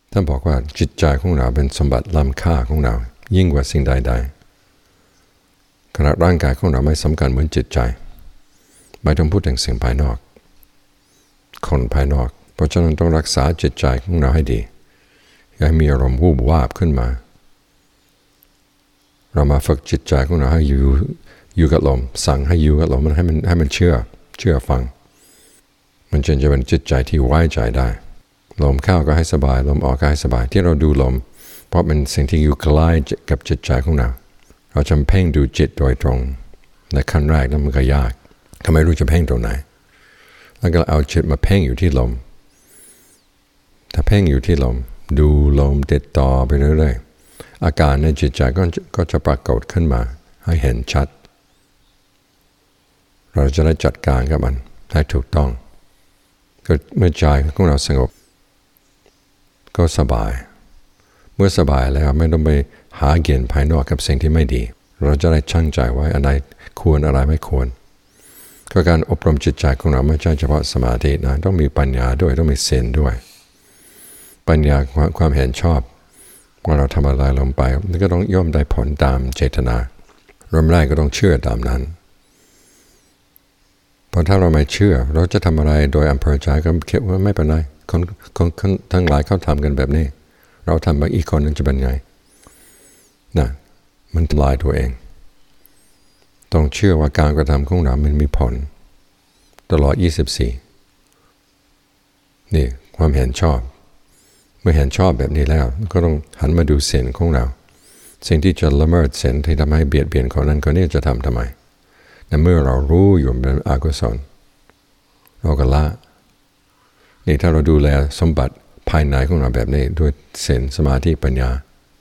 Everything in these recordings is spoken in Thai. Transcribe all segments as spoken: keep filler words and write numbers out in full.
ท่านบอกว่าจิตใจของเราเป็นสมบัติล้ำค่าของเรายิ่งกว่าสิ่งใดๆขณะร่างกายของเราไม่สำคัญเหมือนจิตใจไม่ต้องพูดถึงสิ่งภายนอกคนภายนอกเพราะฉะนั้นต้องรักษาจิตใจของเราให้ดีอย่าให้มีอารมณ์วูบวาบขึ้นมาเรามาฝึกจิตใจของเราให้อยู่อยู่กับลมสั่งให้อยู่กับลมมันให้มันให้มันเชื่อเชื่อฟังมันจึงจะเป็นจิตใจที่ไว้ใจได้ลมเข้าก็ให้สบายลมออกก็ให้สบายที่เราดูลมเพราะเป็นสิ่งที่อยู่ใกล้กับจิตใจของเราเราจะเพ่งดูจิตโดยตรงในขั้นแรกนั้นมันก็ยากทำไมรู้จะเพ่งตรงไหนแล้วก็เอาจิตมาเพ่งอยู่ที่ลมถ้าเพ่งอยู่ที่ลมดูลมติดต่อไปเรื่อยๆอาการในจิตใจก็ก็จะปรากฏขึ้นมาให้เห็นชัดเราจะได้จัดการกับมันให้ถูกต้องก็เมื่อใจของเราสงบก็สบายเมื่อสบายแล้วไม่ต้องไปหาเกณฑ์ภายนอกกับสิ่งที่ไม่ดีเราจะได้ชั่งใจไว้อะไรควรอะไรไม่ควรก็การอบรมจิตใจของเราไม่ใช่เฉพาะสมาธินะต้องมีปัญญาด้วยต้องมีศีลด้วยปัญญาความเห็นชอบว่าเราทำอะไรลงไปก็ต้องย่อมได้ผลตามเจตนาเริ่มแรกก็ต้องเชื่อตามนั้นเพราะถ้าเราไม่เชื่อเราจะทำอะไรโดยอำเภอใจก็คิดว่าไม่เป็นไรคนคนทั้งหลายเขาทำกันแบบนี้เราทำแบบอีกคนนึงจะเป็นไงนะมันทำลายตัวเองต้องเชื่อว่าการกระทำของเรามันมีผลตลอดยี่สิบสี่นี่ความเห็นชอบเมื่อเห็นชอบแบบนี้แล้วก็ต้องหันมาดูศีลของเราสิ่งที่จะละเมิดศีลที่ทำให้เบียดเบียนคนนั้นคนนี้จะทำทำไมในเมื่อเรารู้อยู่เป็นอกุศลเราก็ละนี่ถ้าเราดูแลสมบัติภายในของเราแบบนี้ด้วยศีลสมาธิปัญญา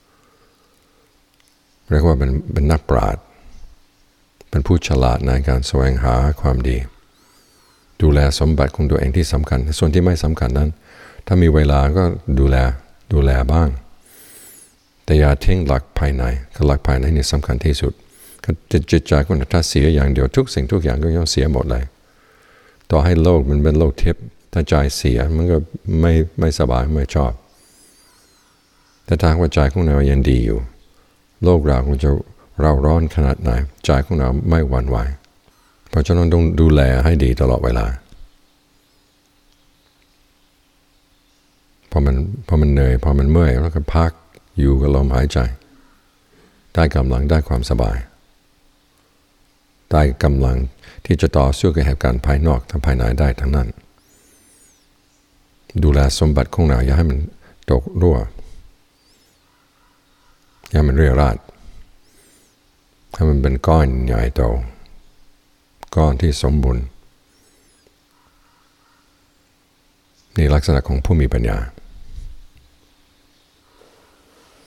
เรียกว่าเป็นเป็นนักปราชญ์เป็นผู้ฉลาดในการแสวงหาความดีดูแลสมบัติของตัวเองที่สำคัญส่วนที่ไม่สำคัญนั้นถ้ามีเวลาก็ดูแลดูแลบ้างแต่อย่าทิ้งหลักภายในหลักภายในนี่สำคัญที่สุดจิตใจคนถ้าเสียอย่างเดียวทุกสิ่งทุกอย่างก็ย่อมเสียหมดเลยต่อให้โลกมันเป็นโลกทิพย์ถ้าใจเสียมันก็ไม่ไม่สบายไม่ชอบแต่ทางว่าใจของเรายังดีอยู่โลกเราคงจะเราร้อนขนาดไหนใจของเราไม่หวั่นไหวเพราะฉะนั้นต้องดูแลให้ดีตลอดเวลาพอมันพอมันเหนื่อยพอมันเมื่อยแล้วก็พักอยู่กับลมหายใจได้กำลังได้ความสบายได้กำลังที่จะต่อสู้กับเหตุการณ์ภายนอกทั้งภายในได้ทั้งนั้นดูแลสมบัติของเราอย่าให้มันตกรั่วอย่าให้มันเรี่ยราดให้มันเป็นก้อนใหญ่โตก้อนที่สมบูรณ์นี่ลักษณะของผู้มีปัญญา